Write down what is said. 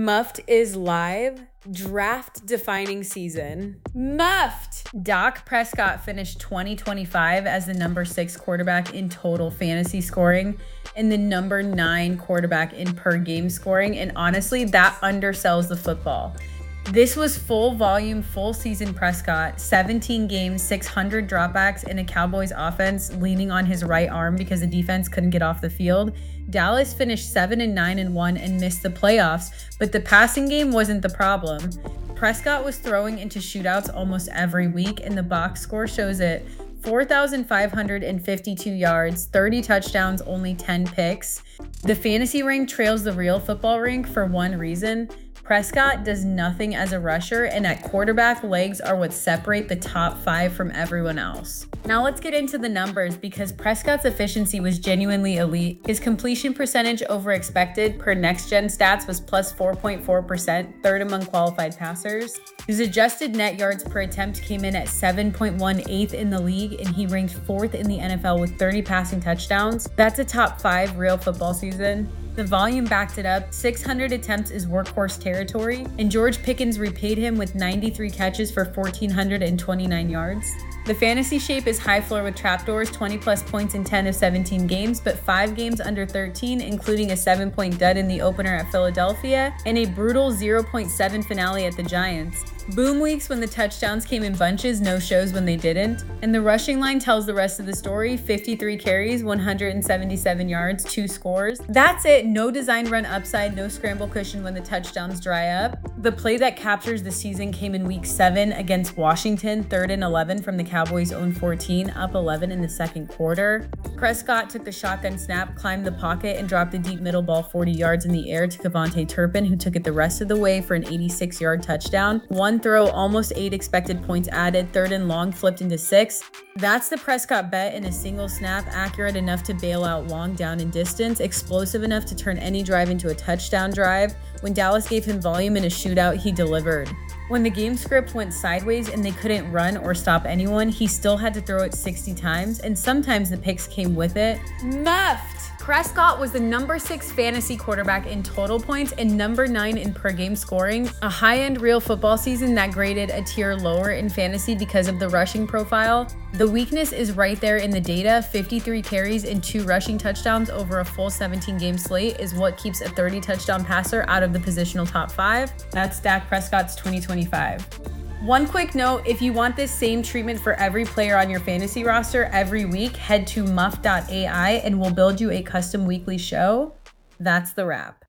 Muffed is live. Draft defining season. Muffed! Dak Prescott finished 2025 as the number 6 quarterback in total fantasy scoring and the number 9 quarterback in per game scoring. And honestly, that undersells the football. This was full volume, full season Prescott, 17 games, 600 dropbacks in a Cowboys offense leaning on his right arm because the defense couldn't get off the field. Dallas finished 7-9-1 and missed the playoffs, but the passing game wasn't the problem. Prescott was throwing into shootouts almost every week, and the box score shows it. 4,552 yards, 30 touchdowns, only 10 picks. The fantasy rank trails the real football rank for one reason. Prescott does nothing as a rusher, and at quarterback, legs are what separate the top 5 from everyone else. Now let's get into the numbers because Prescott's efficiency was genuinely elite. His completion percentage over expected per next-gen stats was plus 4.4%, third among qualified passers. His adjusted net yards per attempt came in at 7.18th in the league, and he ranked 4th in the NFL with 30 passing touchdowns. That's a top 5 real football season. The volume backed it up. 600 attempts is workhorse territory, and George Pickens repaid him with 93 catches for 1,429 yards. The fantasy shape is high floor with trapdoors, 20 plus points in 10 of 17 games, but 5 games under 13, including a 7-point dud in the opener at Philadelphia and a brutal 0.7 finale at the Giants. Boom weeks when the touchdowns came in bunches, no shows when they didn't. And the rushing line tells the rest of the story. 53 carries, 177 yards, 2 scores. That's it. No design run upside, no scramble cushion when the touchdowns dry up. The play that captures the season came in week 7 against Washington, 3rd and 11 from the Cowboys' own 14, up 11 in the second quarter. Prescott took the shotgun snap, climbed the pocket, and dropped a deep middle ball 40 yards in the air to KaVontae Turpin, who took it the rest of the way for an 86-yard touchdown. One throw, almost 8 expected points added, 3rd and long flipped into 6. That's the Prescott bet in a single snap, accurate enough to bail out long down and distance, explosive enough to turn any drive into a touchdown drive. When Dallas gave him volume in a shootout, he delivered. When the game script went sideways and they couldn't run or stop anyone, he still had to throw it 60 times, and sometimes the picks came with it. Muffed! Prescott was the number 6 fantasy quarterback in total points and number 9 in per game scoring, a high-end real football season that graded a tier lower in fantasy because of the rushing profile. The weakness is right there in the data. 53 carries and 2 rushing touchdowns over a full 17-game slate is what keeps a 30-touchdown passer out of the positional top 5. That's Dak Prescott's 2025. One quick note, if you want this same treatment for every player on your fantasy roster every week, head to muff.ai and we'll build you a custom weekly show. That's the wrap.